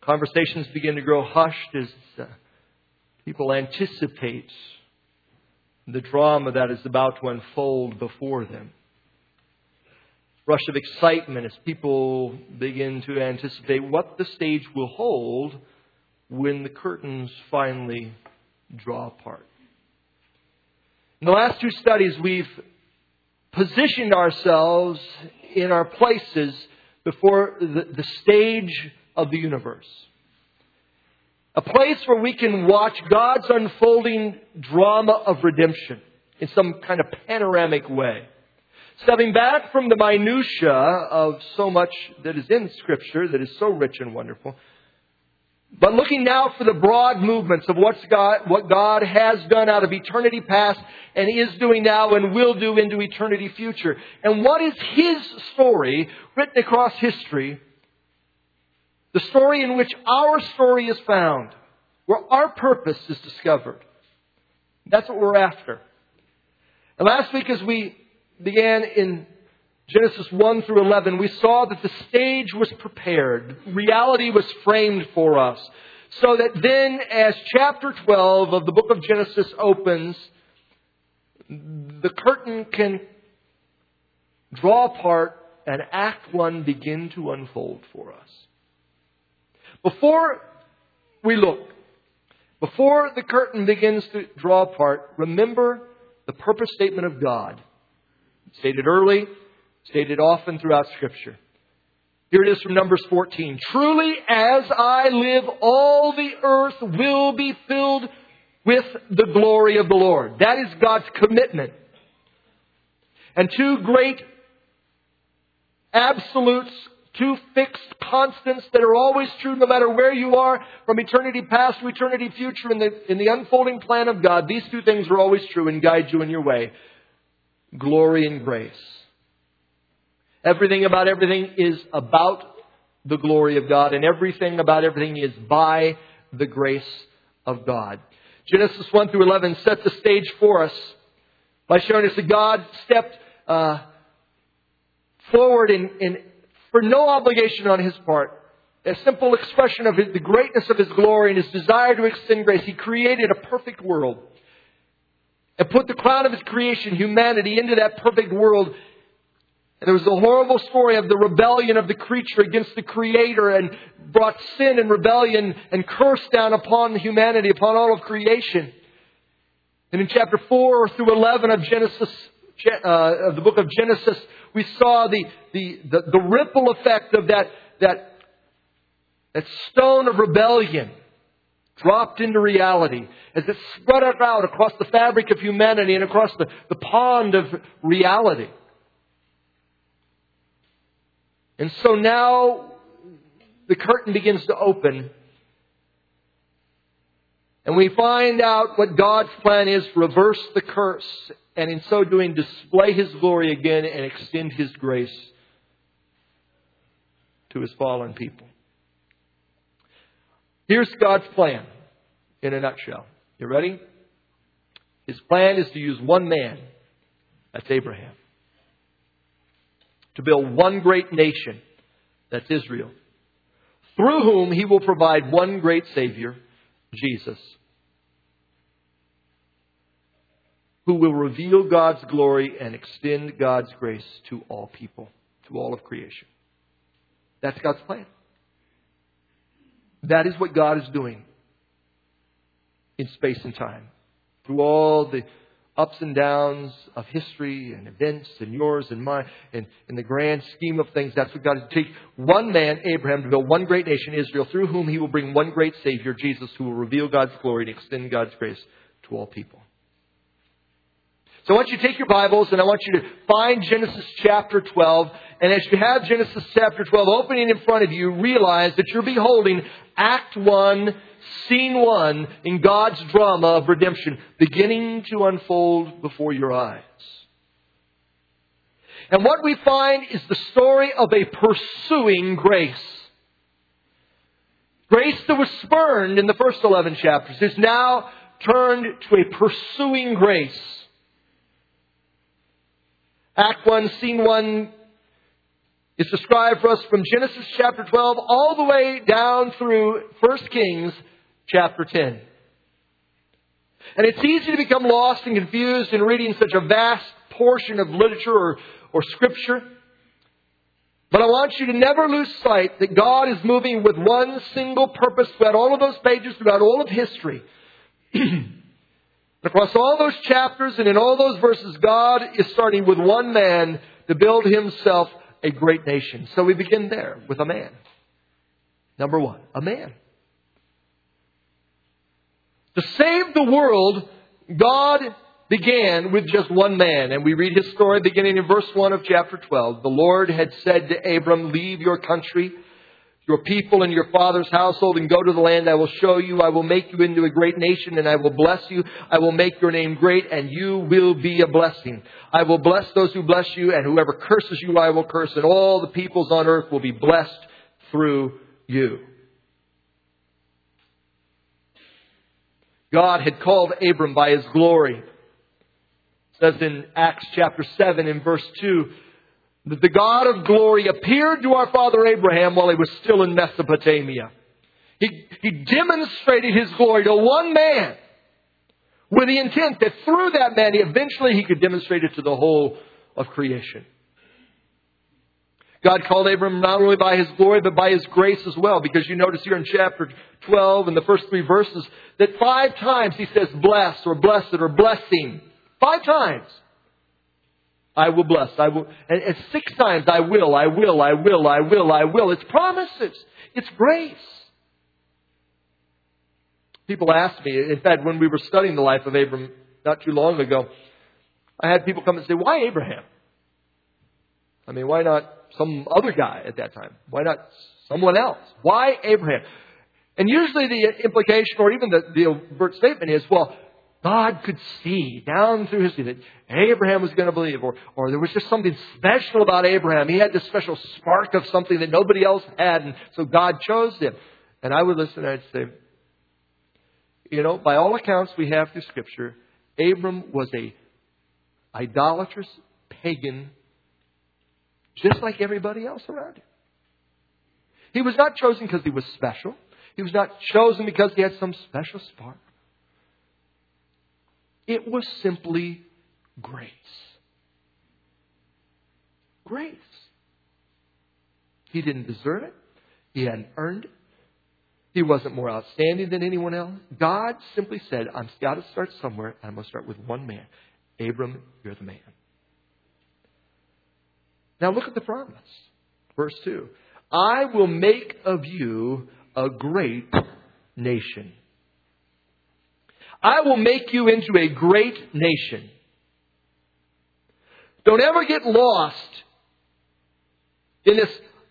Conversations begin to grow hushed as people anticipate the drama that is about to unfold before them. Rush of excitement as people begin to anticipate what the stage will hold when the curtains finally draw apart. In the last two studies, we've positioned ourselves in our places before the stage of the universe. A place where we can watch God's unfolding drama of redemption in some kind of panoramic way. Stepping back from the minutia of so much that is in Scripture that is so rich and wonderful, but looking now for the broad movements of what God has done out of eternity past and is doing now and will do into eternity future. And what is His story written across history? The story in which our story is found, where our purpose is discovered. That's what we're after. And last week as we began in Genesis 1 through 11, we saw that the stage was prepared. Reality was framed for us. So that then as chapter 12 of the book of Genesis opens, the curtain can draw apart and Act 1 begin to unfold for us. Before we look, before the curtain begins to draw apart, remember the purpose statement of God. Stated early, stated often throughout Scripture. Here it is from Numbers 14. Truly as I live, all the earth will be filled with the glory of the Lord. That is God's commitment. And two great absolutes, two fixed constants that are always true no matter where you are, from eternity past to eternity future in the unfolding plan of God. These two things are always true and guide you in your way. Glory and grace. Everything about everything is about the glory of God, and everything about everything is by the grace of God. Genesis 1 through 11 sets the stage for us by showing us that God stepped forward in for no obligation on His part. A simple expression of the greatness of His glory and His desire to extend grace. He created a perfect world and put the crown of His creation, humanity, into that perfect world. And there was the horrible story of the rebellion of the creature against the Creator and brought sin and rebellion and curse down upon humanity, upon all of creation. And in chapter 4 through 11 of Genesis, of the book of Genesis, we saw the ripple effect of that stone of rebellion dropped into reality as it spread out across the fabric of humanity and across the pond of reality. And so now the curtain begins to open. And we find out what God's plan is, reverse the curse, and in so doing display His glory again and extend His grace to His fallen people. Here's God's plan in a nutshell. You ready? His plan is to use one man, that's Abraham, to build one great nation, that's Israel, through whom He will provide one great Savior, Jesus, who will reveal God's glory and extend God's grace to all people, to all of creation. That's God's plan. That is what God is doing in space and time. Through all the ups and downs of history and events and yours and mine, and in the grand scheme of things, that's what God is to take one man, Abraham, to build one great nation, Israel, through whom He will bring one great Savior, Jesus, who will reveal God's glory and extend God's grace to all people. So I want you to take your Bibles and I want you to find Genesis chapter 12. And as you have Genesis chapter 12 opening in front of you, realize that you're beholding Act 1, Scene 1 in God's drama of redemption beginning to unfold before your eyes. And what we find is the story of a pursuing grace. Grace that was spurned in the first 11 chapters is now turned to a pursuing grace. Act 1, Scene 1 It's described for us from Genesis chapter 12 all the way down through 1 Kings chapter 10. And it's easy to become lost and confused in reading such a vast portion of literature or scripture. But I want you to never lose sight that God is moving with one single purpose throughout all of those pages, throughout all of history. Across all those chapters and in all those verses, God is starting with one man to build himself a great nation. So we begin there with a man. Number one, a man. To save the world, God began with just one man. And we read his story beginning in verse 1 of chapter 12. The Lord had said to Abram, leave your country, your people and your father's household, and go to the land I will show you. I will make you into a great nation, and I will bless you. I will make your name great, and you will be a blessing. I will bless those who bless you, and whoever curses you I will curse, and all the peoples on earth will be blessed through you. God had called Abram by his glory. It says in Acts chapter 7 in verse 2, that the God of glory appeared to our father Abraham while he was still in Mesopotamia. He demonstrated his glory to one man with the intent that through that man, eventually he could demonstrate it to the whole of creation. God called Abram not only by his glory, but by his grace as well. Because you notice here in chapter 12, in the first 3 verses, that 5 times he says bless or blessed or blessing. 5 times. I will bless. I will. And 6 times I will, I will, I will, I will, I will. It's promises. It's grace. People ask me, in fact, when we were studying the life of Abram not too long ago, I had people come and say, why Abraham? I mean, why not some other guy at that time? Why not someone else? Why Abraham? And usually the implication or even the overt statement is, well, God could see down through history that Abraham was going to believe, or there was just something special about Abraham. He had this special spark of something that nobody else had, and so God chose him. And I would listen and I'd say, you know, by all accounts we have through Scripture, Abram was a idolatrous pagan, just like everybody else around him. He was not chosen because he was special. He was not chosen because he had some special spark. It was simply grace. Grace. He didn't deserve it. He hadn't earned it. He wasn't more outstanding than anyone else. God simply said, I've got to start somewhere, and I'm going to start with one man. Abram, you're the man. Now look at the promise. Verse 2. I will make of you a great nation. I will make you into a great nation. Don't ever get lost in this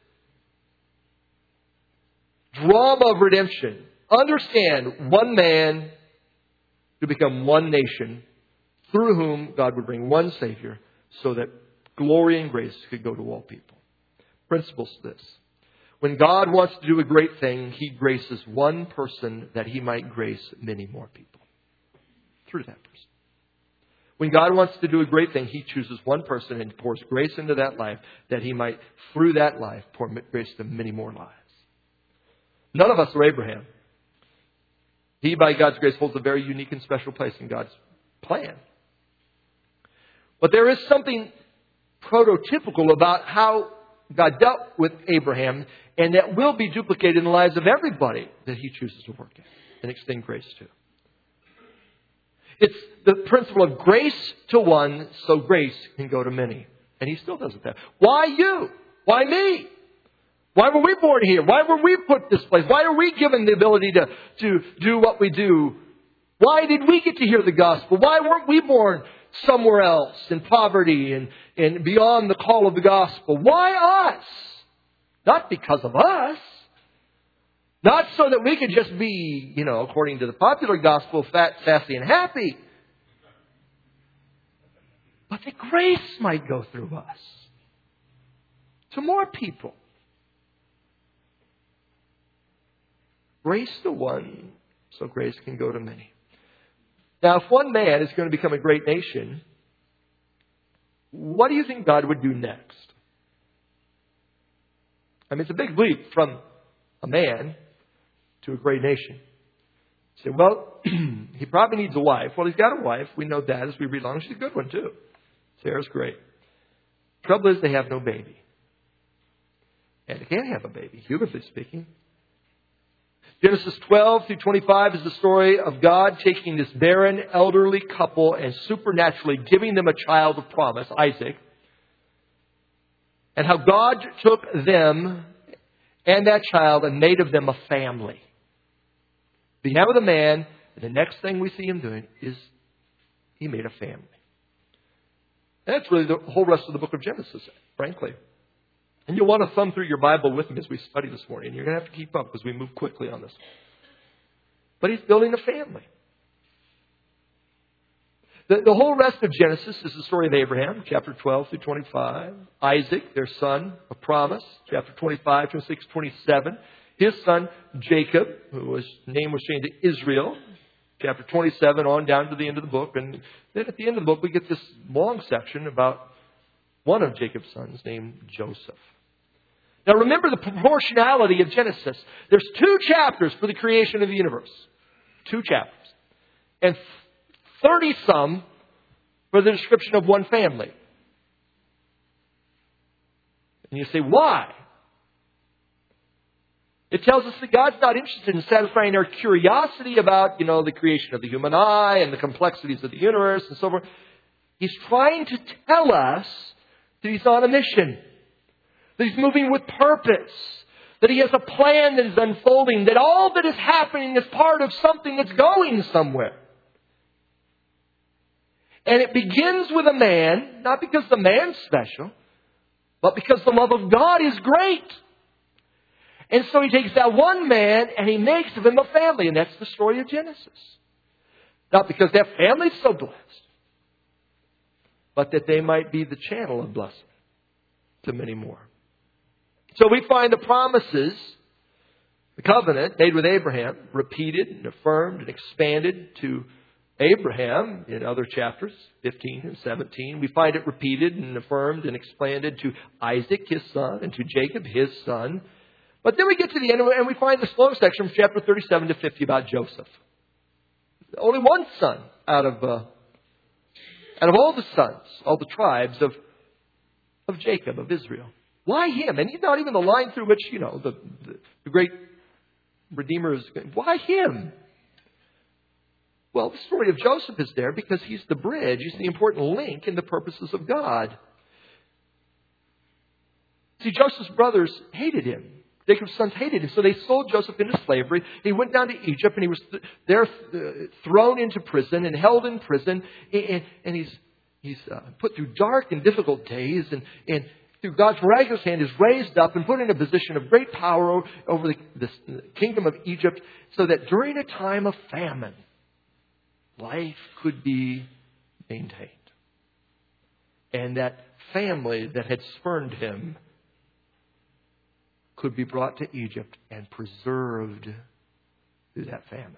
drama of redemption. Understand, one man to become one nation through whom God would bring one Savior so that glory and grace could go to all people. Principles to this. When God wants to do a great thing, He graces one person that He might grace many more people through that person. When God wants to do a great thing, He chooses one person and pours grace into that life that He might, through that life, pour grace to many more lives. None of us are Abraham. He, by God's grace, holds a very unique and special place in God's plan. But there is something prototypical about how God dealt with Abraham, and that will be duplicated in the lives of everybody that He chooses to work in and extend grace to. It's the principle of grace to one, so grace can go to many. And He still does it there. Why you? Why me? Why were we born here? Why were we put this place? Why are we given the ability to do what we do? Why did we get to hear the gospel? Why weren't we born somewhere else in poverty and beyond the call of the gospel? Why us? Not because of us. Not so that we could just be, according to the popular gospel, fat, sassy, and happy. But that grace might go through us to more people. Grace to one, so grace can go to many. Now, if one man is going to become a great nation, what do you think God would do next? I mean, it's a big leap from a man to a great nation. You say, well, he probably needs a wife. Well, he's got a wife. We know that as we read along. She's a good one, too. Sarah's great. Trouble is they have no baby. And they can't have a baby, humanly speaking. Genesis 12 through 25 is the story of God taking this barren, elderly couple and supernaturally giving them a child of promise, Isaac. And how God took them and that child and made of them a family. Began with a man, and the next thing we see him doing is he made a family. And that's really the whole rest of the book of Genesis, frankly. And you'll want to thumb through your Bible with me as we study this morning. You're going to have to keep up because we move quickly on this. But he's building a family. The whole rest of Genesis is the story of Abraham, chapter 12 through 25. Isaac, their son of promise, chapter 25, 26, 27. His son, Jacob, whose name was changed to Israel, chapter 27 on down to the end of the book. And then at the end of the book, we get this long section about one of Jacob's sons named Joseph. Now remember the proportionality of Genesis. There's 2 chapters for the creation of the universe. 2 chapters. And 30-some for the description of one family. And you say, why? It tells us that God's not interested in satisfying our curiosity about, the creation of the human eye and the complexities of the universe and so forth. He's trying to tell us that He's on a mission. That He's moving with purpose. That He has a plan that is unfolding. That all that is happening is part of something that's going somewhere. And it begins with a man, not because the man's special, but because the love of God is great. And so He takes that one man and He makes of him a family. And that's the story of Genesis. Not because that family's so blessed, but that they might be the channel of blessing to many more. So we find the promises, the covenant made with Abraham, repeated and affirmed and expanded to Abraham in other chapters, 15 and 17. We find it repeated and affirmed and expanded to Isaac, his son, and to Jacob, his son. But then we get to the end and we find this long section from chapter 37 to 50 about Joseph. Only one son out of all the sons, all the tribes of Jacob, of Israel. Why him? And he's not even the line through which, the great Redeemer is. Why him? Well, the story of Joseph is there because he's the bridge. He's the important link in the purposes of God. See, Joseph's brothers hated him. Jacob's sons hated him. So they sold Joseph into slavery. He went down to Egypt and he was there thrown into prison and held in prison. And he's put through dark and difficult days. And through God's miraculous hand is raised up and put in a position of great power over the kingdom of Egypt so that during a time of famine, life could be maintained. And that family that had spurned him could be brought to Egypt and preserved through that famine.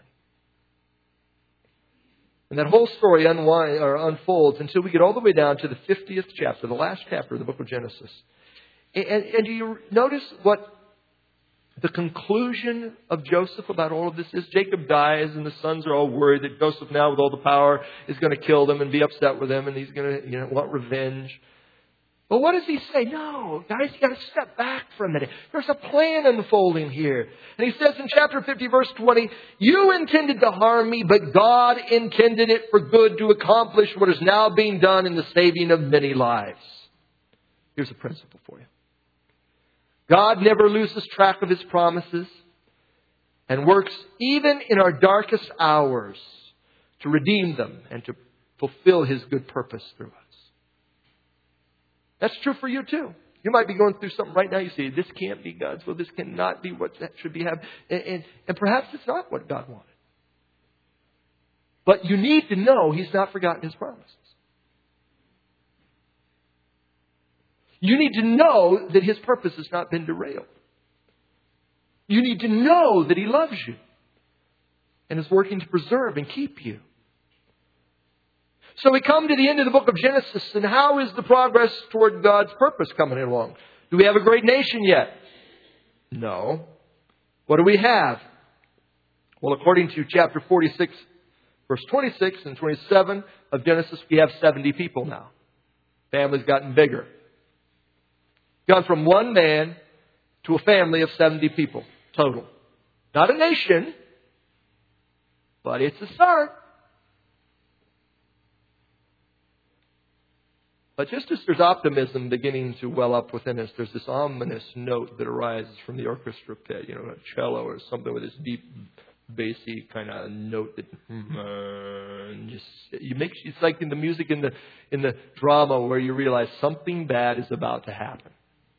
And that whole story unfolds until we get all the way down to the 50th chapter, the last chapter of the book of Genesis. And do you notice what the conclusion of Joseph about all of this is? Jacob dies and the sons are all worried that Joseph now with all the power is going to kill them and be upset with them and he's going to want revenge. But what does he say? No, guys, you got to step back for a minute. There's a plan unfolding here. And he says in chapter 50, verse 20, you intended to harm me, but God intended it for good to accomplish what is now being done in the saving of many lives. Here's a principle for you. God never loses track of His promises and works even in our darkest hours to redeem them and to fulfill His good purpose through us. That's true for you too. You might be going through something right now. You say, this can't be God's will. This cannot be what that should be happening. And perhaps it's not what God wanted. But you need to know He's not forgotten His promises. You need to know that His purpose has not been derailed. You need to know that He loves you and is working to preserve and keep you. So we come to the end of the book of Genesis, and how is the progress toward God's purpose coming along? Do we have a great nation yet? No. What do we have? Well, according to chapter 46, verse 26 and 27 of Genesis, we have 70 people now. Family's gotten bigger. Gone from one man to a family of 70 people total. Not a nation, but it's a start. But just as there's optimism beginning to well up within us, there's this ominous note that arises from the orchestra pit, a cello or something with this deep, bassy kind of note that it's like in the music in the drama where you realize something bad is about to happen.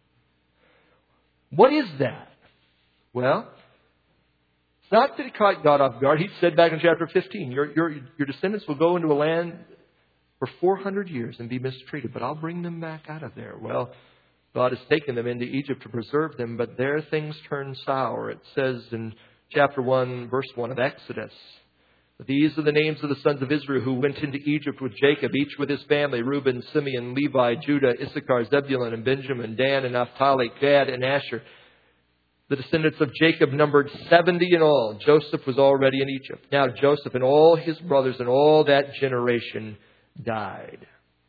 What is that? Well, it's not that it caught God off guard. He said back in chapter 15, your descendants will go into a land for 400 years and be mistreated, but I'll bring them back out of there. Well, God has taken them into Egypt to preserve them, but there things turn sour. It says in chapter 1, verse 1 of Exodus, these are the names of the sons of Israel who went into Egypt with Jacob, each with his family, Reuben, Simeon, Levi, Judah, Issachar, Zebulun, and Benjamin, Dan, and Naphtali, Gad, and Asher. The descendants of Jacob numbered 70 in all. Joseph was already in Egypt. Now Joseph and all his brothers and all that generation died.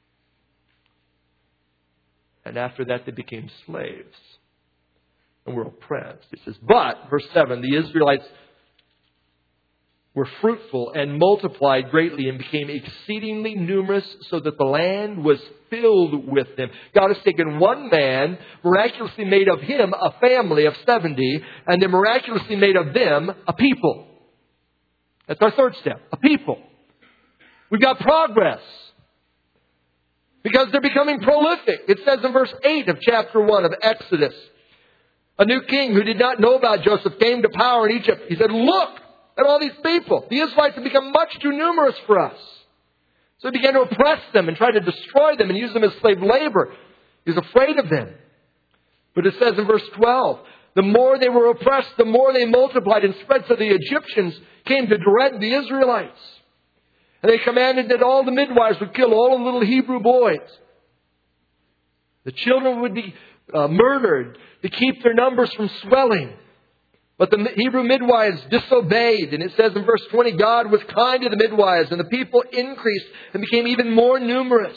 And after that they became slaves and were oppressed. It says, but, verse 7, the Israelites were fruitful and multiplied greatly and became exceedingly numerous so that the land was filled with them. God has taken one man, miraculously made of him a family of 70, and then miraculously made of them a people. That's our third step, a people. We've got progress. Because they're becoming prolific. It says in verse 8 of chapter 1 of Exodus, a new king who did not know about Joseph came to power in Egypt. He said, look at all these people. The Israelites have become much too numerous for us. So he began to oppress them and try to destroy them and use them as slave labor. He was afraid of them. But it says in verse 12, the more they were oppressed, the more they multiplied and spread. So the Egyptians came to dread the Israelites. And they commanded that all the midwives would kill all the little Hebrew boys. The children would be murdered to keep their numbers from swelling. But the Hebrew midwives disobeyed. And it says in verse 20, God was kind to the midwives, and the people increased and became even more numerous.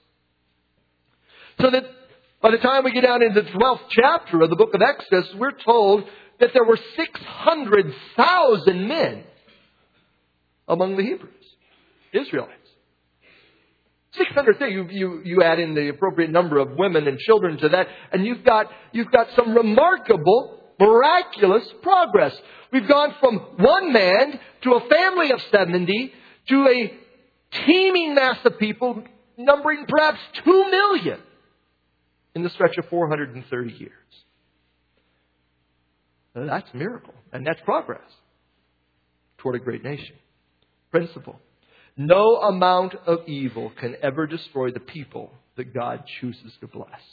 So that by the time we get down into the 12th chapter of the book of Exodus, we're told that there were 600,000 men among the Hebrews. Israelites. 600 things. You add in the appropriate number of women and children to that, and you've got some remarkable, miraculous progress. We've gone from one man to a family of 70 to a teeming mass of people numbering perhaps 2 million in the stretch of 430 years. Now, that's a miracle, and that's progress toward a great nation. Principle. No amount of evil can ever destroy the people that God chooses to bless. I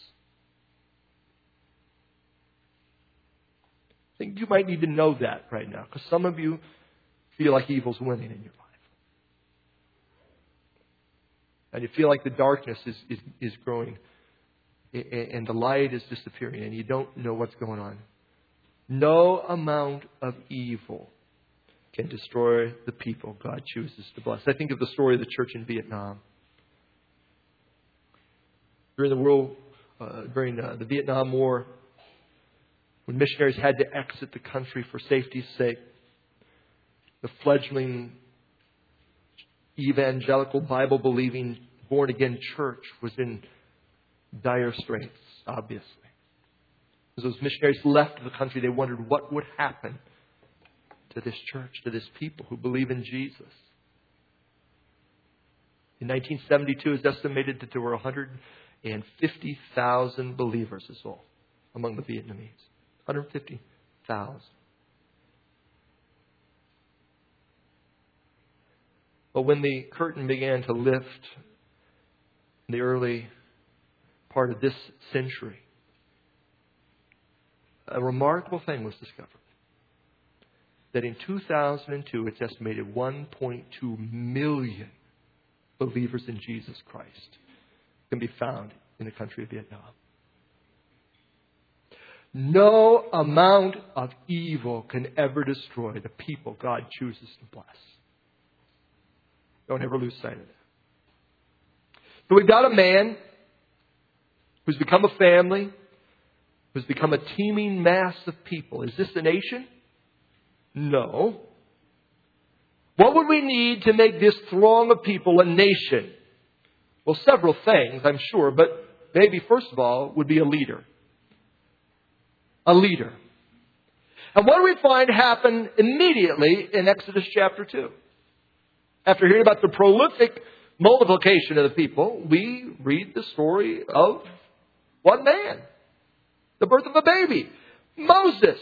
think you might need to know that right now, because some of you feel like evil's winning in your life. And you feel like the darkness is growing and the light is disappearing and you don't know what's going on. No amount of evil can destroy the people God chooses to bless. I think of the story of the church in Vietnam. During the Vietnam War, when missionaries had to exit the country for safety's sake, the fledgling evangelical, Bible-believing, born-again church was in dire straits, obviously. As those missionaries left the country, they wondered what would happen to this church, to this people who believe in Jesus. In 1972, it's estimated that there were 150,000 believers is all among the Vietnamese. 150,000. But when the curtain began to lift in the early part of this century, a remarkable thing was discovered. That in 2002, it's estimated 1.2 million believers in Jesus Christ can be found in the country of Vietnam. No amount of evil can ever destroy the people God chooses to bless. Don't ever lose sight of that. So we've got a man who's become a family, who's become a teeming mass of people. Is this a nation? No. What would we need to make this throng of people a nation? Well, several things, I'm sure, but maybe first of all would be a leader. A leader. And what do we find happen immediately in Exodus chapter 2? After hearing about the prolific multiplication of the people, we read the story of one man. The birth of a baby. Moses.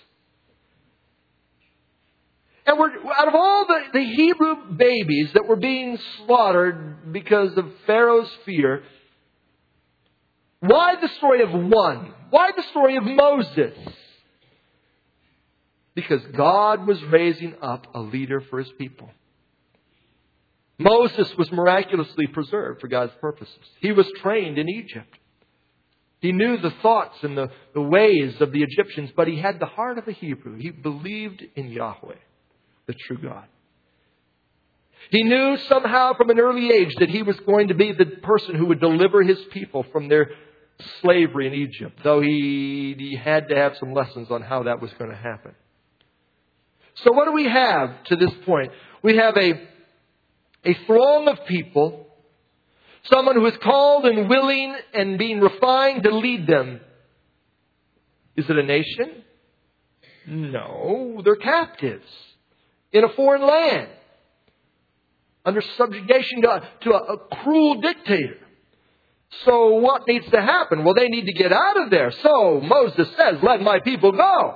And out of all the Hebrew babies that were being slaughtered because of Pharaoh's fear, why the story of one? Why the story of Moses? Because God was raising up a leader for His people. Moses was miraculously preserved for God's purposes. He was trained in Egypt. He knew the thoughts and the ways of the Egyptians, but he had the heart of a Hebrew. He believed in Yahweh, the true God. He knew somehow from an early age that he was going to be the person who would deliver his people from their slavery in Egypt, though he had to have some lessons on how that was going to happen. So what do we have to this point? We have a throng of people, someone who is called and willing and being refined to lead them. Is it a nation? No, they're captives in a foreign land, under subjugation to a cruel dictator. So what needs to happen? Well, they need to get out of there. So Moses says, let my people go.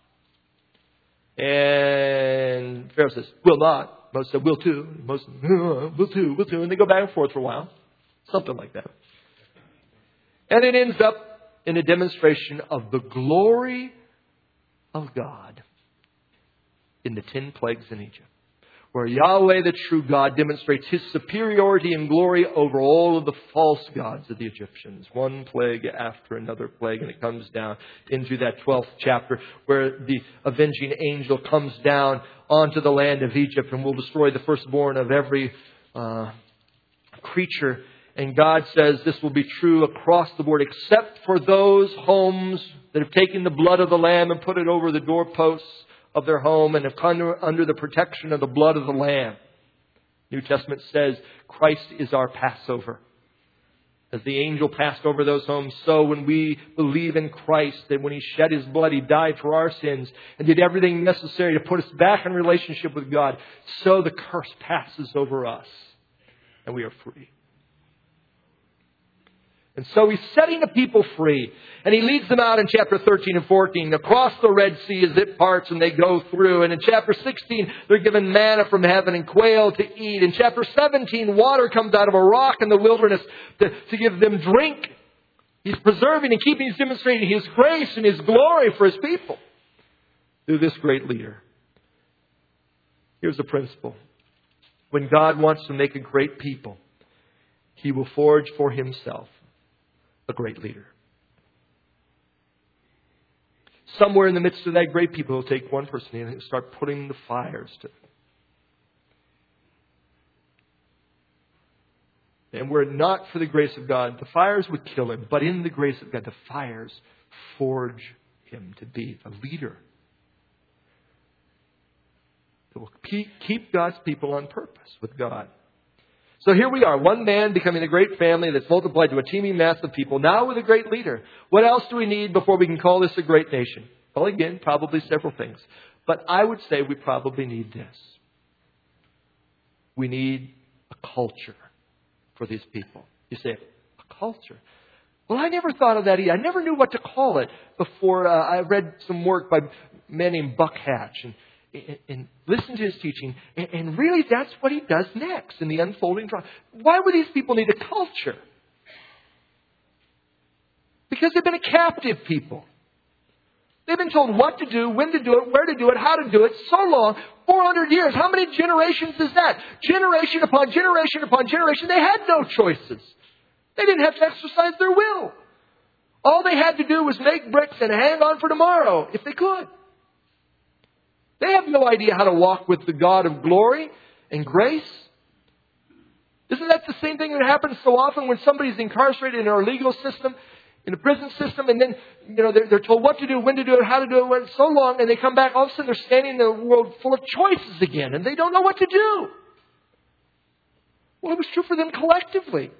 And Pharaoh says, will not. Moses said, will too. Moses said, will too. And they go back and forth for a while. Something like that. And it ends up in a demonstration of the glory of God in the 10 plagues in Egypt, where Yahweh, the true God, demonstrates His superiority and glory over all of the false gods of the Egyptians. One plague after another plague. And it comes down into that 12th chapter where the avenging angel comes down onto the land of Egypt and will destroy the firstborn of every creature. And God says this will be true across the board, except for those homes that have taken the blood of the Lamb and put it over the doorposts of their home and have come under the protection of the blood of the Lamb. New Testament says Christ is our Passover. As the angel passed over those homes, so when we believe in Christ, that when He shed His blood, He died for our sins and did everything necessary to put us back in relationship with God, so the curse passes over us and we are free. And so He's setting the people free. And He leads them out in chapter 13 and 14 across the Red Sea as it parts and they go through. And in chapter 16, they're given manna from heaven and quail to eat. In chapter 17, water comes out of a rock in the wilderness to give them drink. He's preserving and keeping, He's demonstrating His grace and His glory for His people through this great leader. Here's the principle. When God wants to make a great people, He will forge for Himself a great leader. Somewhere in the midst of that great people, He'll take one person and He'll start putting the fires to them. And were it not for the grace of God, the fires would kill him. But in the grace of God, the fires forge him to be a leader that will keep God's people on purpose with God. So here we are, one man becoming a great family that's multiplied to a teeming mass of people, now with a great leader. What else do we need before we can call this a great nation? Well, again, probably several things. But I would say we probably need this. We need a culture for these people. You say, a culture? Well, I never thought of that either. I never knew what to call it before I read some work by a man named Buck Hatch and listen to his teaching. And really, that's what he does next in the unfolding drama. Why would these people need a culture? Because they've been a captive people. They've been told what to do, when to do it, where to do it, how to do it, so long, 400 years. How many generations is that? Generation upon generation upon generation. They had no choices. They didn't have to exercise their will. All they had to do was make bricks and hang on for tomorrow, if they could. They have no idea how to walk with the God of glory and grace. Isn't that the same thing that happens so often when somebody's incarcerated in our legal system, in the prison system, and then they're told what to do, when to do it, how to do it, when it's so long, and they come back, all of a sudden they're standing in a world full of choices again, and they don't know what to do. Well, it was true for them collectively.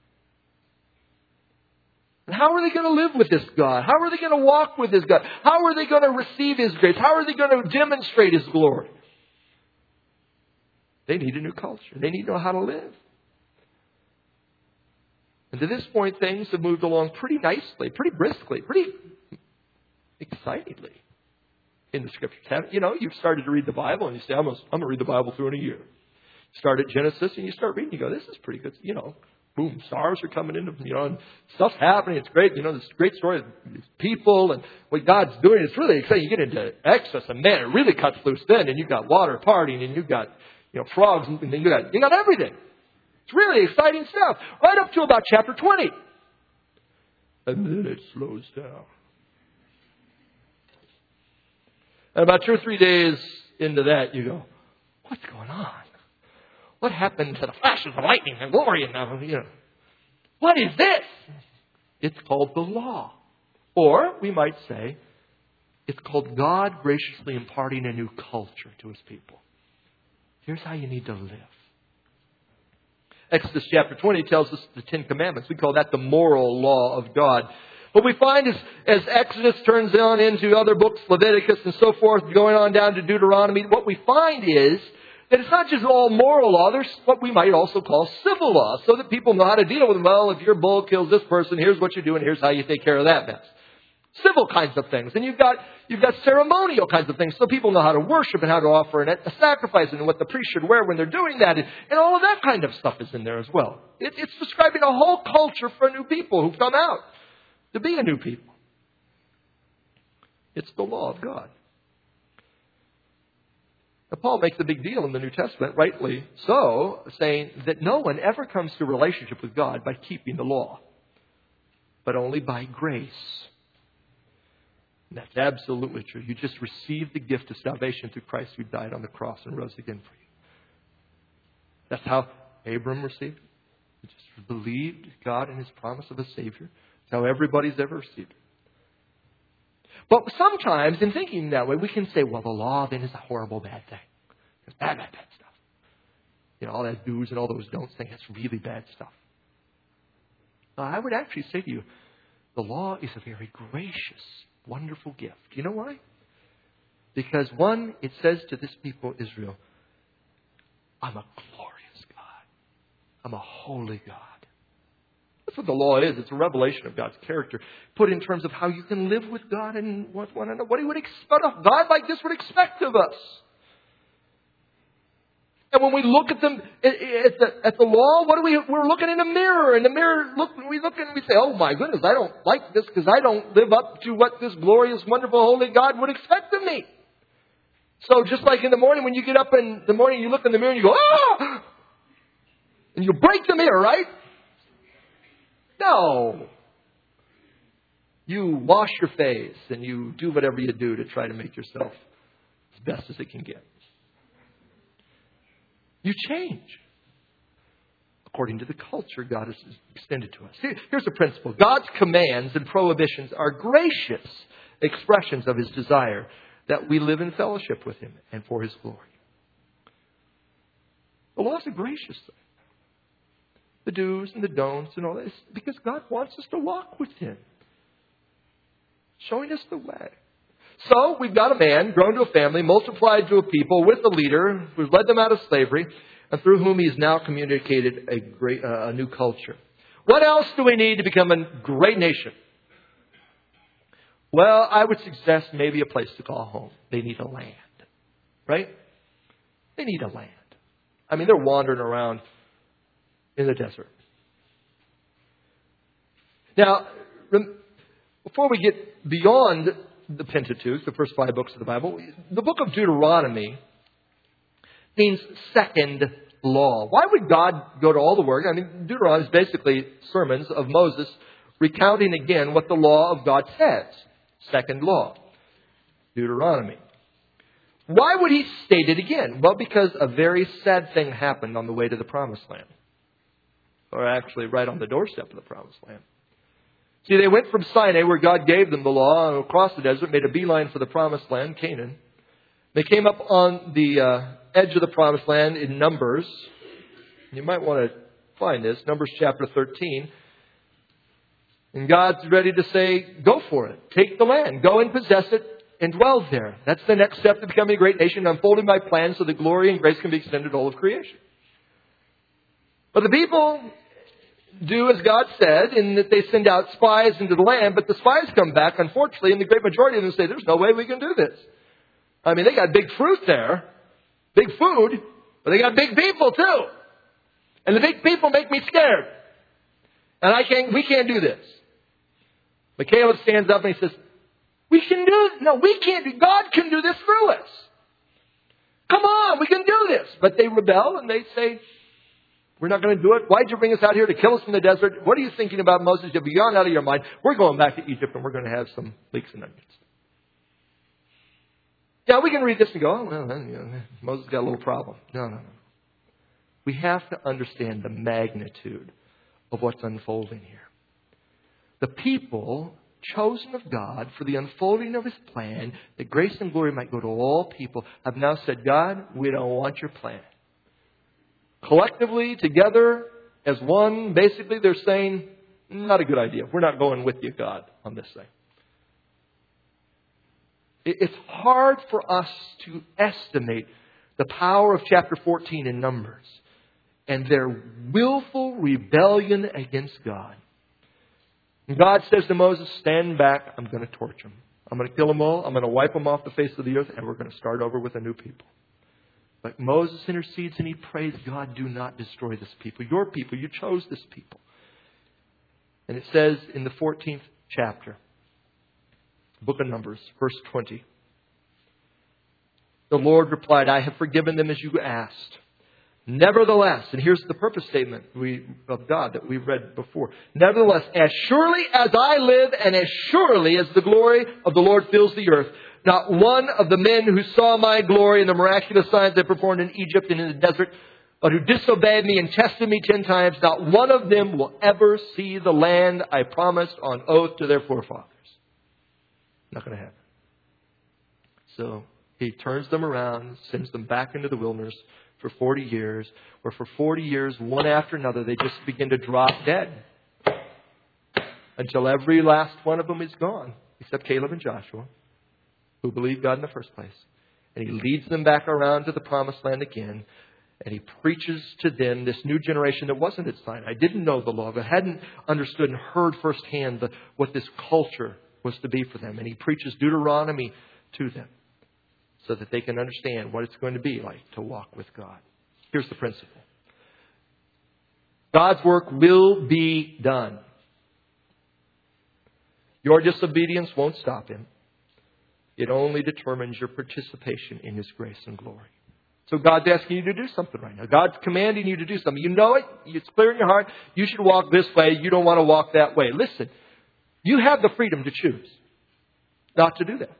And how are they going to live with this God? How are they going to walk with this God? How are they going to receive His grace? How are they going to demonstrate His glory? They need a new culture. They need to know how to live. And to this point, things have moved along pretty nicely, pretty briskly, pretty excitingly in the Scriptures. You've started to read the Bible and you say, I'm going to read the Bible through in a year. You start at Genesis and you start reading, you go, this is pretty good. Boom, stars are coming in, and stuff's happening. It's great. This great story of these people and what God's doing. It's really exciting. You get into Exodus, and man, it really cuts loose then. And you've got water partying, and you've got, frogs, and you got everything. It's really exciting stuff. Right up to about chapter 20. And then it slows down. And about 2 or 3 days into that, you go, what's going on? What happened to the flashes of lightning and glory and what is this? It's called the law. Or we might say it's called God graciously imparting a new culture to His people. Here's how you need to live. Exodus chapter 20 tells us the 10 Commandments. We call that the moral law of God. What we find is, as Exodus turns on into other books, Leviticus and so forth, going on down to Deuteronomy, what we find is that it's not just all moral law. There's what we might also call civil law, so that people know how to deal with them. Well, if your bull kills this person, here's what you do, and here's how you take care of that mess. Civil kinds of things. And you've got ceremonial kinds of things, so people know how to worship and how to offer a sacrifice and what the priest should wear when they're doing that. And all of that kind of stuff is in there as well. It's describing a whole culture for new people who come out to be a new people. It's the law of God. Now, Paul makes a big deal in the New Testament, rightly so, saying that no one ever comes to a relationship with God by keeping the law, but only by grace. And that's absolutely true. You just received the gift of salvation through Christ who died on the cross and rose again for you. That's how Abram received it. He just believed God and His promise of a Savior. That's how everybody's ever received it. But sometimes, in thinking that way, we can say, well, the law then is a horrible, bad thing. It's bad stuff. All that do's and all those don'ts thing, that's really bad stuff. I would actually say to you, the law is a very gracious, wonderful gift. Do you know why? Because one, it says to this people, Israel, I'm a glorious God. I'm a holy God. That's what the law is. It's a revelation of God's character, put in terms of how you can live with God and with one another. What He would expect, a God like this would expect of us. And when we look at them at the law, we're looking in a mirror. In the mirror, we look and we say, "Oh my goodness, I don't like this because I don't live up to what this glorious, wonderful, holy God would expect of me." So just like in the morning, when you get up in the morning, you look in the mirror and you go, "Ah!" and you break the mirror, right? No. You wash your face and you do whatever you do to try to make yourself as best as it can get. You change according to the culture God has extended to us. Here's a principle. God's commands and prohibitions are gracious expressions of His desire that we live in fellowship with Him and for His glory. The law is a gracious thing. The do's and the don'ts and all this, because God wants us to walk with Him, showing us the way. So we've got a man grown to a family, multiplied to a people, with a leader who's led them out of slavery, and through whom He's now communicated a new culture. What else do we need to become a great nation? Well, I would suggest maybe a place to call home. They need a land, right? They need a land. I mean, they're wandering around in the desert. Now, before we get beyond the Pentateuch, the first 5 books of the Bible, the book of Deuteronomy means second law. Why would God go to all the work? I mean, Deuteronomy is basically sermons of Moses recounting again what the law of God says. Second law, Deuteronomy. Why would he state it again? Well, because a very sad thing happened on the way to the Promised Land. Or actually right on the doorstep of the Promised Land. See, they went from Sinai, where God gave them the law, and across the desert, made a beeline for the Promised Land, Canaan. They came up on the edge of the Promised Land in Numbers. You might want to find this, Numbers chapter 13. And God's ready to say, go for it. Take the land. Go and possess it and dwell there. That's the next step to becoming a great nation, unfolding my plan so that glory and grace can be extended to all of creation. But the people do as God said, in that they send out spies into the land, but the spies come back, unfortunately, and the great majority of them say, there's no way we can do this. I mean, they got big fruit there, big food, but they got big people too. And the big people make me scared. And we can't do this. But Caleb stands up and he says, we can't do, God can do this through us. Come on, we can do this. But they rebel and they say, we're not going to do it. Why'd you bring us out here to kill us in the desert? What are you thinking about, Moses? You'll be gone out of your mind. We're going back to Egypt and we're going to have some leeks and onions. Yeah, we can read this and go, Moses got a little problem. No. We have to understand the magnitude of what's unfolding here. The people chosen of God for the unfolding of His plan, that grace and glory might go to all people, have now said, God, we don't want your plan. Collectively, together, as one, basically they're saying, not a good idea. We're not going with you, God, on this thing. It's hard for us to estimate the power of chapter 14 in Numbers and their willful rebellion against God. And God says to Moses, stand back. I'm going to torch them. I'm going to kill them all. I'm going to wipe them off the face of the earth, and we're going to start over with a new people. But Moses intercedes and he prays, God, do not destroy this people. Your people, you chose this people. And it says in the 14th chapter, book of Numbers, verse 20. The Lord replied, I have forgiven them as you asked. Nevertheless, and here's the purpose statement of God that we've read before. Nevertheless, as surely as I live and as surely as the glory of the Lord fills the earth, not one of the men who saw my glory and the miraculous signs I performed in Egypt and in the desert, but who disobeyed me and tested me 10 times, not one of them will ever see the land I promised on oath to their forefathers. Not going to happen. So He turns them around, sends them back into the wilderness for 40 years, where for 40 years, one after another, they just begin to drop dead. Until every last one of them is gone, except Caleb and Joshua, who believed God in the first place. And He leads them back around to the Promised Land again. And He preaches to them, this new generation that wasn't at Sinai, didn't know the law, but hadn't understood and heard firsthand what this culture was to be for them. And He preaches Deuteronomy to them so that they can understand what it's going to be like to walk with God. Here's the principle. God's work will be done. Your disobedience won't stop Him. It only determines your participation in His grace and glory. So God's asking you to do something right now. God's commanding you to do something. You know it. It's clear in your heart. You should walk this way. You don't want to walk that way. Listen, you have the freedom to choose not to do that.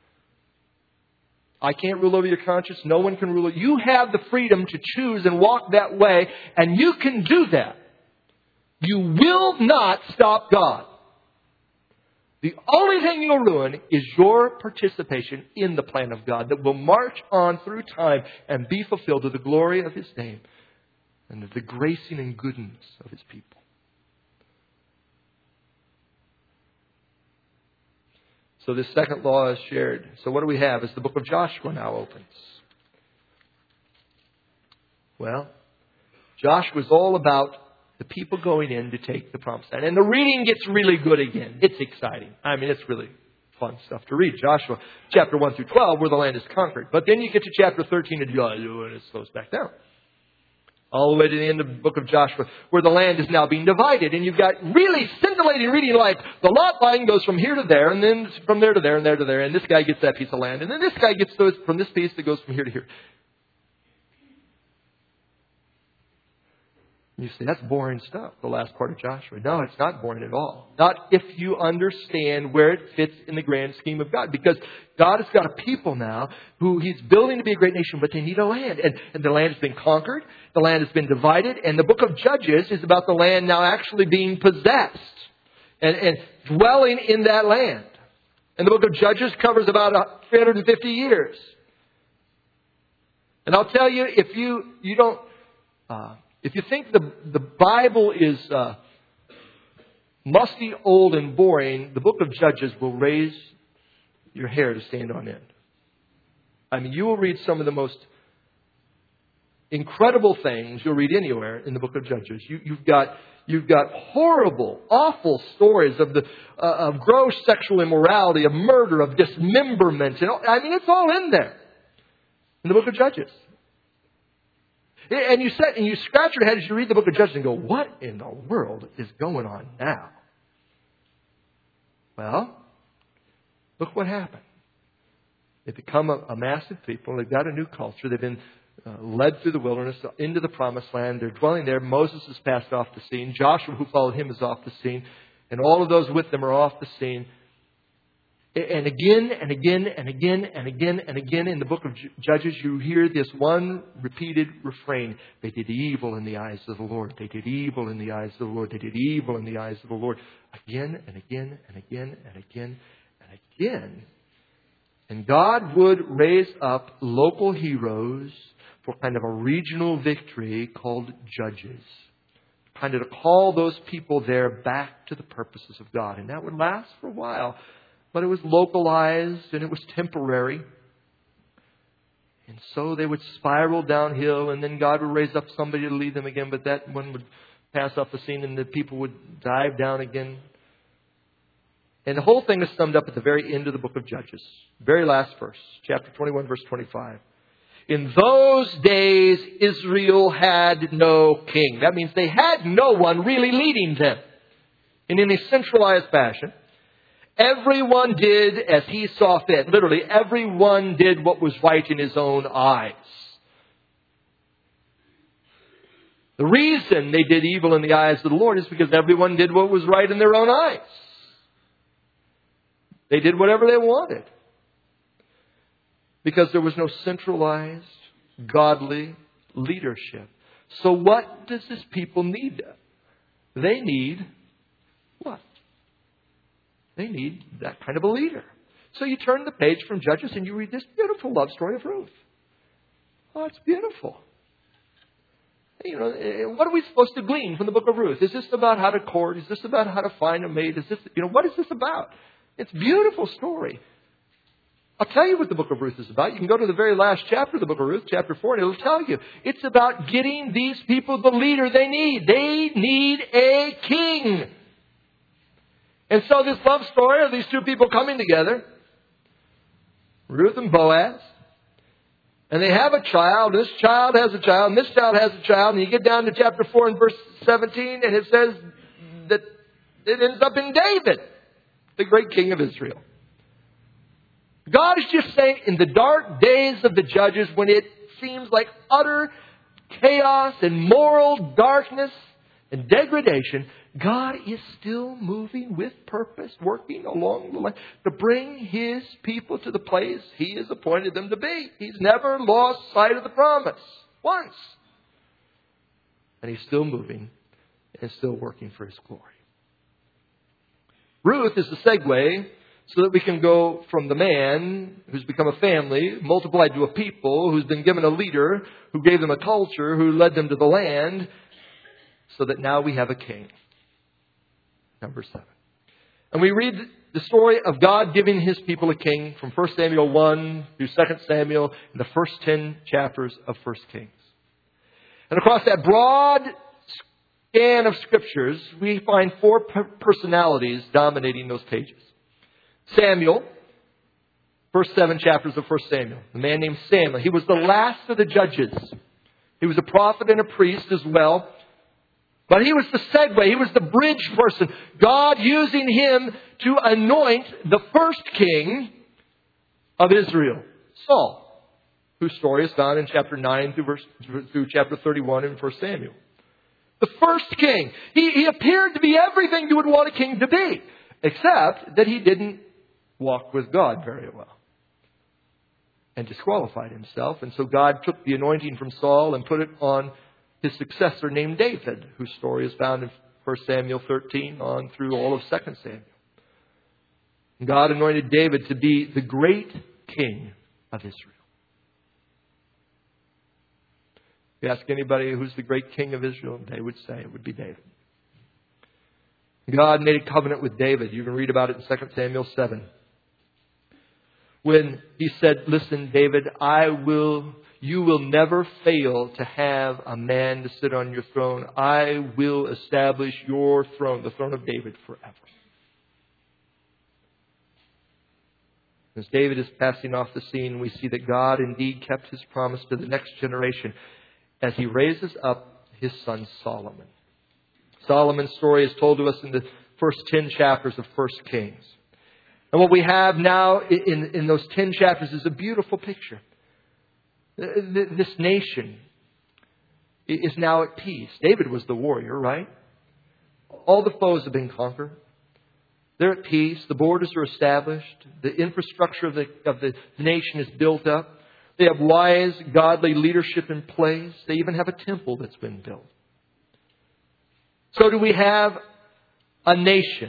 I can't rule over your conscience. No one can rule it. You have the freedom to choose and walk that way, and you can do that. You will not stop God. The only thing you'll ruin is your participation in the plan of God that will march on through time and be fulfilled to the glory of His name and to the gracing and goodness of His people. So this second law is shared. So what do we have as the book of Joshua now opens? Well, Joshua's all about the people going in to take the promised land. And the reading gets really good again. It's exciting. I mean, it's really fun stuff to read. Joshua chapter 1 through 12, where the land is conquered. But then you get to chapter 13 and it slows back down. All the way to the end of the book of Joshua, where the land is now being divided. And you've got really scintillating reading like the lot line goes from here to there, and then from there to there, and there to there. And this guy gets that piece of land. And then this guy gets those from this piece that goes from here to here. You say, that's boring stuff, the last part of Joshua. No, it's not boring at all. Not if you understand where it fits in the grand scheme of God. Because God has got a people now who He's building to be a great nation, but they need a land. And the land has been conquered. The land has been divided. And the book of Judges is about the land now actually being possessed and dwelling in that land. And the book of Judges covers about 350 years. And I'll tell you, if you don't... if you think the Bible is musty, old, and boring, the book of Judges will raise your hair to stand on end. I mean, you will read some of the most incredible things you'll read anywhere in the book of Judges. You've got horrible, awful stories of gross sexual immorality, of murder, of dismemberment. I mean, it's all in there in the book of Judges. And you scratch your head as you read the book of Judges and go, what in the world is going on now? Well, look what happened. They've become a massive people. They've got a new culture. They've been led through the wilderness into the promised land. They're dwelling there. Moses has passed off the scene. Joshua, who followed him, is off the scene. And all of those with them are off the scene. And again and again and again and again and again in the book of Judges, you hear this one repeated refrain. They did evil in the eyes of the Lord. They did evil in the eyes of the Lord. They did evil in the eyes of the Lord. Again and again and again and again and again. And God would raise up local heroes for kind of a regional victory called judges. Kind of to call those people there back to the purposes of God. And that would last for a while. But it was localized and it was temporary. And so they would spiral downhill, and then God would raise up somebody to lead them again, but that one would pass off the scene and the people would dive down again. And the whole thing is summed up at the very end of the book of Judges. Very last verse, chapter 21, verse 25. In those days, Israel had no king. That means they had no one really leading them. And in a centralized fashion, everyone did as he saw fit. Literally, everyone did what was right in his own eyes. The reason they did evil in the eyes of the Lord is because everyone did what was right in their own eyes. They did whatever they wanted. Because there was no centralized, godly leadership. So what does this people need? They need what? They need that kind of a leader. So you turn the page from Judges and you read this beautiful love story of Ruth. Oh, it's beautiful. You know, what are we supposed to glean from the book of Ruth? Is this about how to court? Is this about how to find a mate? Is this, what is this about? It's a beautiful story. I'll tell you what the book of Ruth is about. You can go to the very last chapter of the book of Ruth, chapter 4, and it'll tell you. It's about getting these people the leader they need. They need a king. And so this love story of these two people coming together, Ruth and Boaz, and they have a child. This child has a child, and this child has a child. And you get down to chapter 4 and verse 17, and it says that it ends up in David, the great king of Israel. God is just saying, in the dark days of the Judges, when it seems like utter chaos and moral darkness and degradation, God is still moving with purpose, working along the line to bring His people to the place He has appointed them to be. He's never lost sight of the promise once. And He's still moving and still working for His glory. Ruth is the segue so that we can go from the man who's become a family, multiplied to a people, who's been given a leader, who gave them a culture, who led them to the land, so that now we have a king. Number 7. And we read the story of God giving His people a king from 1 Samuel 1 through 2 Samuel in the first 10 chapters of 1 Kings. And across that broad scan of scriptures, we find 4 personalities dominating those pages. Samuel, first 7 chapters of 1 Samuel. A man named Samuel. He was the last of the judges. He was a prophet and a priest as well. But he was the segue. He was the bridge person. God using him to anoint the first king of Israel, Saul, whose story is found in chapter 9 through chapter 31 in 1 Samuel. The first king. He appeared to be everything you would want a king to be, except that he didn't walk with God very well and disqualified himself. And so God took the anointing from Saul and put it on his successor named David, whose story is found in 1 Samuel 13 on through all of 2 Samuel. God anointed David to be the great king of Israel. If you ask anybody who's the great king of Israel, they would say it would be David. God made a covenant with David. You can read about it in 2 Samuel 7. When he said, listen, David, you will never fail to have a man to sit on your throne. I will establish your throne, the throne of David, forever. As David is passing off the scene, we see that God indeed kept his promise to the next generation as he raises up his son Solomon. Solomon's story is told to us in the first 10 chapters of 1 Kings. And what we have now in those 10 chapters is a beautiful picture. This nation is now at peace. David was the warrior, right? All the foes have been conquered. They're at peace. The borders are established. The infrastructure of the nation is built up. They have wise, godly leadership in place. They even have a temple that's been built. So do we have a nation?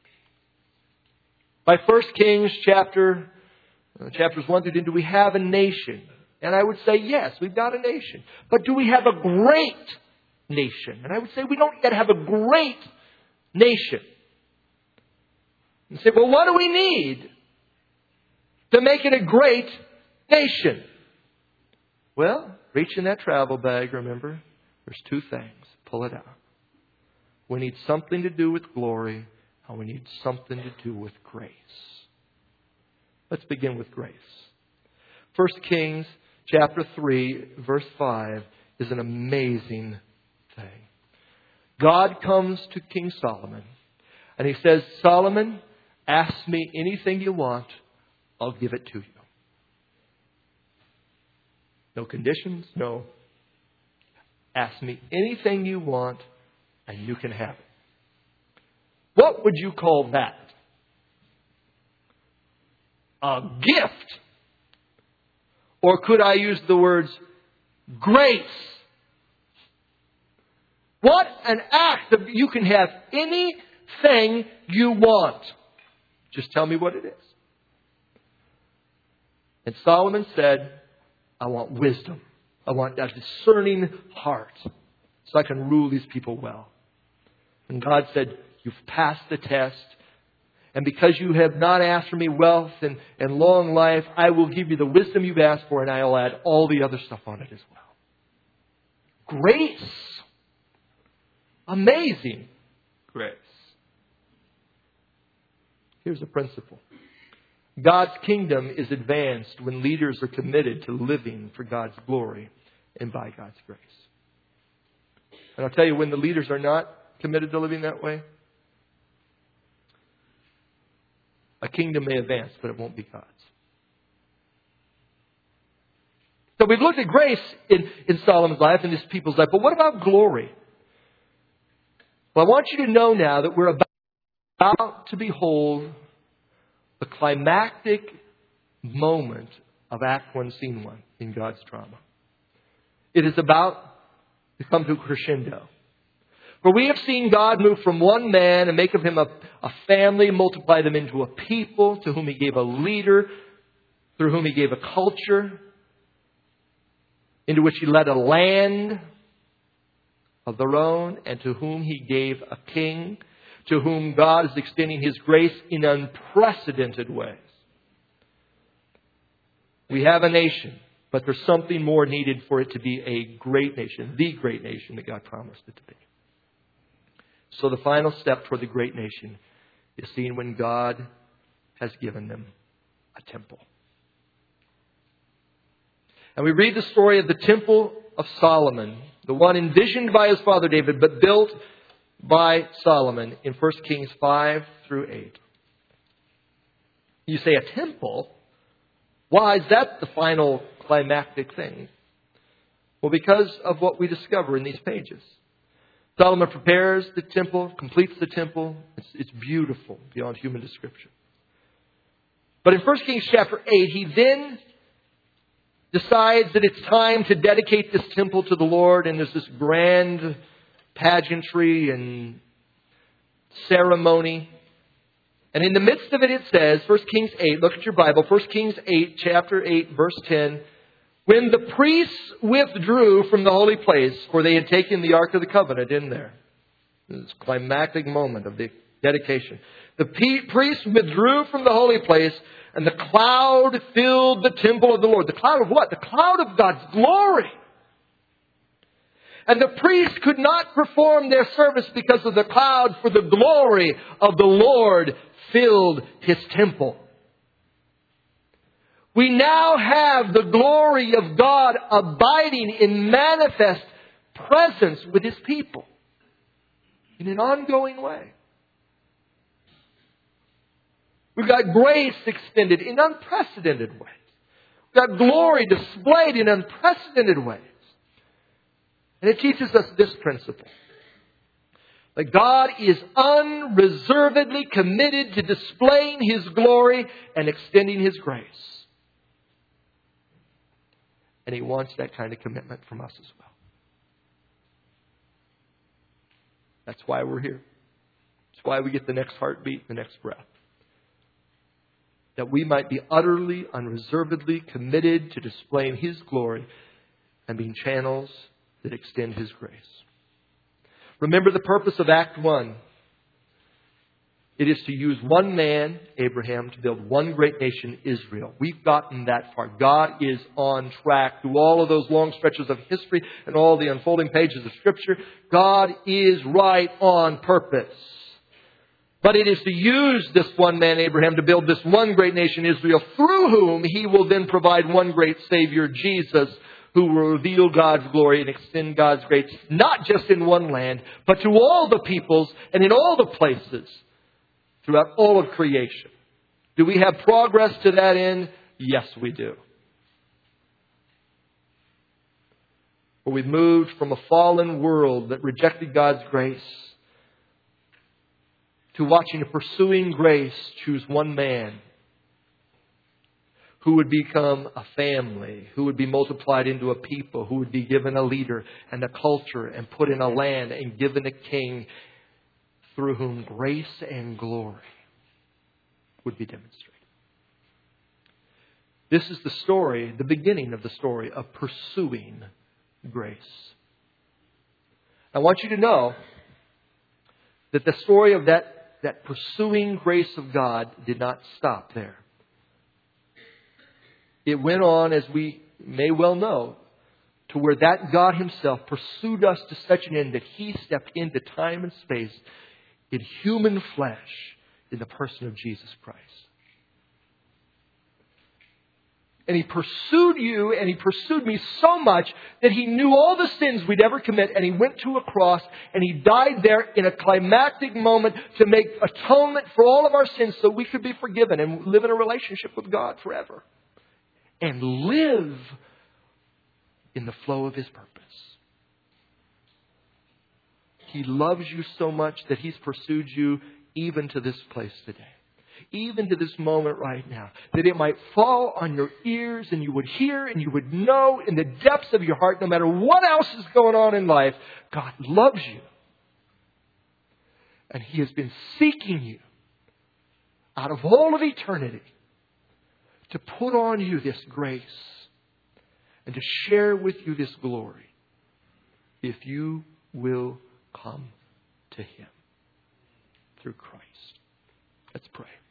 By 1 Kings chapters 1 through 10, do we have a nation? And I would say yes, we've got a nation. But do we have a great nation? And I would say we don't yet have a great nation. You say, well, what do we need to make it a great nation? Well, reach in that travel bag, remember? There's two things. Pull it out. We need something to do with glory, and we need something to do with grace. Let's begin with grace. 1 Kings chapter 3, verse 5 is an amazing thing. God comes to King Solomon, and he says, Solomon, ask me anything you want, I'll give it to you. No conditions, no. Ask me anything you want, and you can have it. What would you call that? A gift. Or could I use the words grace? What an act of you can have anything you want. Just tell me what it is. And Solomon said, I want wisdom. I want a discerning heart so I can rule these people well. And God said, you've passed the test. And because you have not asked for me wealth and long life, I will give you the wisdom you've asked for, and I will add all the other stuff on it as well. Grace. Amazing grace. Here's a principle. God's kingdom is advanced when leaders are committed to living for God's glory and by God's grace. And I'll tell you, when the leaders are not committed to living that way, a kingdom may advance, but it won't be God's. So we've looked at grace in Solomon's life and his people's life, but what about glory? Well, I want you to know now that we're about to behold the climactic moment of Act 1, Scene 1 in God's drama. It is about to come to a crescendo. For we have seen God move from one man and make of him a family, multiply them into a people, to whom he gave a leader, through whom he gave a culture, into which he led a land of their own, and to whom he gave a king, to whom God is extending his grace in unprecedented ways. We have a nation, but there's something more needed for it to be a great nation, the great nation that God promised it to be. So the final step toward the great nation is seen when God has given them a temple. And we read the story of the temple of Solomon, the one envisioned by his father David, but built by Solomon in 1 Kings 5 through 8. You say a temple? Why is that the final climactic thing? Well, because of what we discover in these pages. Solomon prepares the temple, completes the temple. It's beautiful beyond human description. But in 1 Kings chapter 8, he then decides that it's time to dedicate this temple to the Lord. And there's this grand pageantry and ceremony. And in the midst of it, it says, 1 Kings 8, look at your Bible, 1 Kings 8, chapter 8, verse 10. When the priests withdrew from the holy place, for they had taken the Ark of the Covenant in there. This climactic moment of the dedication. The priests withdrew from the holy place, and the cloud filled the temple of the Lord. The cloud of what? The cloud of God's glory. And the priests could not perform their service because of the cloud, for the glory of the Lord filled His temple. We now have the glory of God abiding in manifest presence with His people in an ongoing way. We've got grace extended in unprecedented ways. We've got glory displayed in unprecedented ways. And it teaches us this principle. That God is unreservedly committed to displaying His glory and extending His grace. And He wants that kind of commitment from us as well. That's why we're here. That's why we get the next heartbeat, the next breath. That we might be utterly, unreservedly committed to displaying His glory and being channels that extend His grace. Remember the purpose of Act 1. It is to use one man, Abraham, to build one great nation, Israel. We've gotten that far. God is on track through all of those long stretches of history and all the unfolding pages of Scripture. God is right on purpose. But it is to use this one man, Abraham, to build this one great nation, Israel, through whom He will then provide one great Savior, Jesus, who will reveal God's glory and extend God's grace, not just in one land, but to all the peoples and in all the places throughout all of creation. Do we have progress to that end? Yes, we do. But we've moved from a fallen world that rejected God's grace to watching a pursuing grace choose one man who would become a family, who would be multiplied into a people, who would be given a leader and a culture and put in a land and given a king through whom grace and glory would be demonstrated. This is the story, the beginning of the story of pursuing grace. I want you to know that the story of that pursuing grace of God did not stop there. It went on, as we may well know, to where that God Himself pursued us to such an end that He stepped into time and space in human flesh in the person of Jesus Christ. And He pursued you and He pursued me so much that He knew all the sins we'd ever commit, and He went to a cross and He died there in a climactic moment to make atonement for all of our sins so we could be forgiven and live in a relationship with God forever. And live in the flow of His purpose. He loves you so much that He's pursued you even to this place today. Even to this moment right now. That it might fall on your ears and you would hear and you would know in the depths of your heart, no matter what else is going on in life, God loves you. And He has been seeking you out of all of eternity to put on you this grace and to share with you this glory if you will come to Him through Christ. Let's pray.